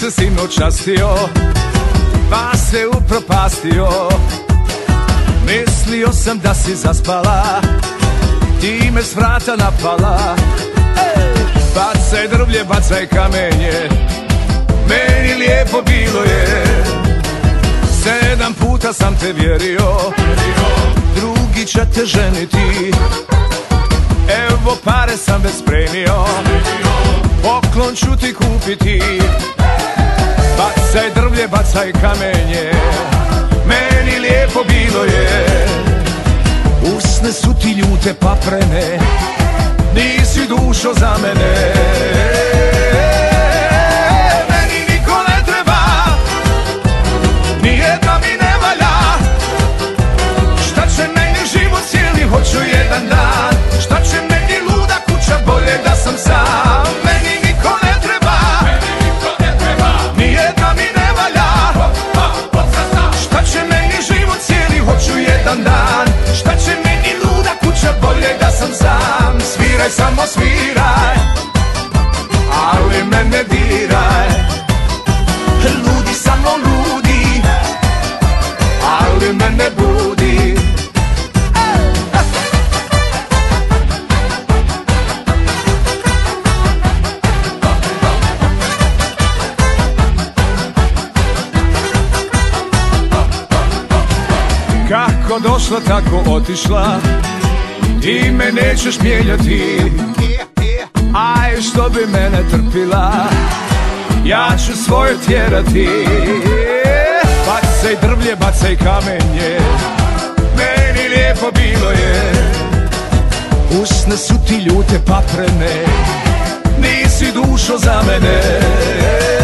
se sinoć častio, pa se upropastio. Mislio sam da si zaspala, ti me s vrata napala. Bacaj drvlje, bacaj kamenje, meni lijepo bilo je. 7 puta sam te vjerio, drugi će te ženiti. Evo pare sam već spremio, poklon ću ti kupiti. Bacaj drvlje, bacaj kamenje, meni lijepo bilo je. Usne su ti ljute paprene, nisi dušo za mene. Meni niko ne treba, nijedna mi ne valja. Šta će meni život cijeli, hoću jedan dan. Šta će meni luda kuća, bolje da sam sam. Meni niko ne treba, nijedna mi ne valja. Šta će meni život cijeli, hoću jedan dan. Šta će meni luda kuća, bolje da sam sam. Sviraj, samo sviraj, ali me ne diraj. Ludi, samo ludi, ali me ne budi. Kako došla, tako otišla, ti me nećeš mijenjati. Aj, što bi mene trpila, ja ću svoje tjerati. Bacaj drvlje, bacaj kamenje, meni lijepo bilo je. Usne su ti ljute paprene, nisi dušo za mene.